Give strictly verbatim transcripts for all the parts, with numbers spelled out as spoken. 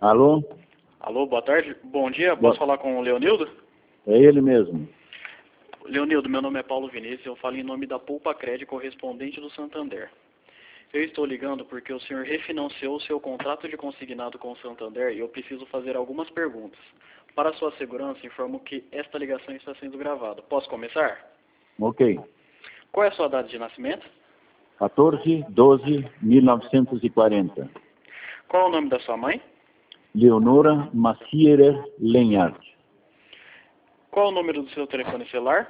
Alô? Alô, boa tarde. Bom dia, posso falar com o Leonildo? É ele mesmo. Leonildo, meu nome é Paulo Vinícius, eu falo em nome da Poupa Cred, correspondente do Santander. Eu estou ligando porque o senhor refinanciou o seu contrato de consignado com o Santander e eu preciso fazer algumas perguntas. Para sua segurança, informo que esta ligação está sendo gravada. Posso começar? Ok. Qual é a sua data de nascimento? quatorze de doze de mil novecentos e quarenta. Qual é o nome da sua mãe? Leonora Macierer Lenhart. Qual é o número do seu telefone celular?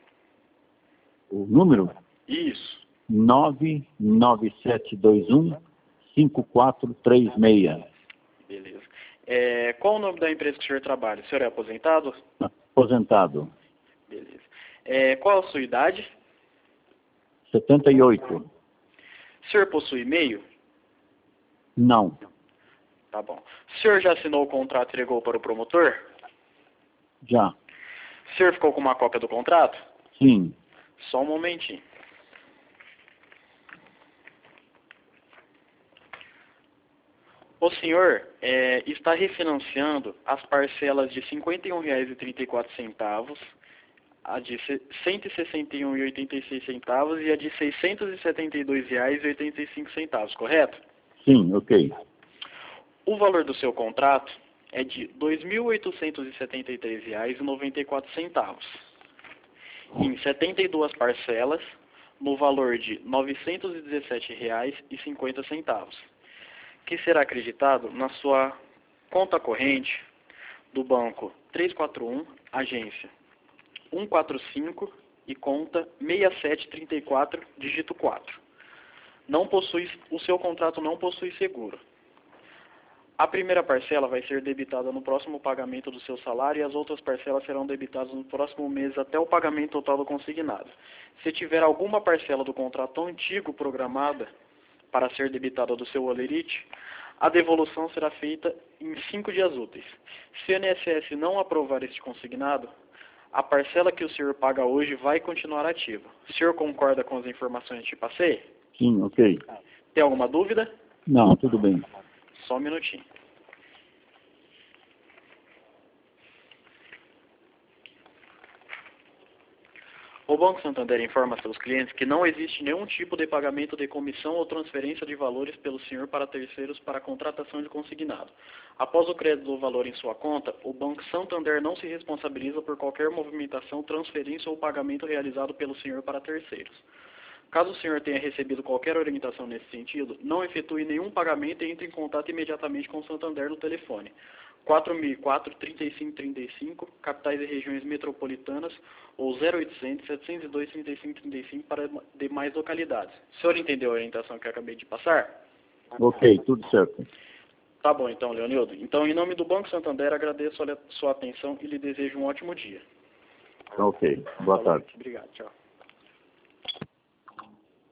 O número? Isso. nove nove sete dois um cinco quatro três seis. Beleza. É, qual é o nome da empresa que o senhor trabalha? O senhor é aposentado? Aposentado. Beleza. É, qual a sua idade? setenta e oito. O senhor possui e-mail? Não. Tá bom. O senhor já assinou o contrato e entregou para o promotor? Já. O senhor ficou com uma cópia do contrato? Sim. Só um momentinho. O senhor é, está refinanciando as parcelas de cinquenta e um reais e trinta e quatro centavos, a de cento e sessenta e um reais e oitenta e seis centavos e a de seiscentos e setenta e dois reais e oitenta e cinco centavos, correto? Sim, ok. O valor do seu contrato é de dois mil oitocentos e setenta e três reais e noventa e quatro centavos, em setenta e duas parcelas, no valor de novecentos e dezessete reais e cinquenta centavos, que será acreditado na sua conta corrente do banco trezentos e quarenta e um, agência cento e quarenta e cinco e conta seis sete três quatro, dígito quatro. Não possui, o seu contrato não possui seguro. A primeira parcela vai ser debitada no próximo pagamento do seu salário e as outras parcelas serão debitadas no próximo mês até o pagamento total do consignado. Se tiver alguma parcela do contrato antigo programada para ser debitada do seu holerite, a devolução será feita em cinco dias úteis. Se o I N S S não aprovar este consignado, a parcela que o senhor paga hoje vai continuar ativa. O senhor concorda com as informações que te passei? Sim, ok. Tem alguma dúvida? Não, tudo bem. Só um minutinho. O Banco Santander informa a seus clientes que não existe nenhum tipo de pagamento de comissão ou transferência de valores pelo senhor para terceiros para a contratação de consignado. Após o crédito do valor em sua conta, o Banco Santander não se responsabiliza por qualquer movimentação, transferência ou pagamento realizado pelo senhor para terceiros. Caso o senhor tenha recebido qualquer orientação nesse sentido, não efetue nenhum pagamento e entre em contato imediatamente com o Santander no telefone quatro mil e quatro, trinta e cinco trinta e cinco, capitais e regiões metropolitanas, ou zero oitocentos, setecentos e dois, trinta e cinco trinta e cinco para demais localidades. O senhor entendeu a orientação que eu acabei de passar? Ok, tudo certo. Tá bom então, Leonildo. Então, em nome do Banco Santander, agradeço a sua atenção e lhe desejo um ótimo dia. Ok, boa tarde. Obrigado, tchau.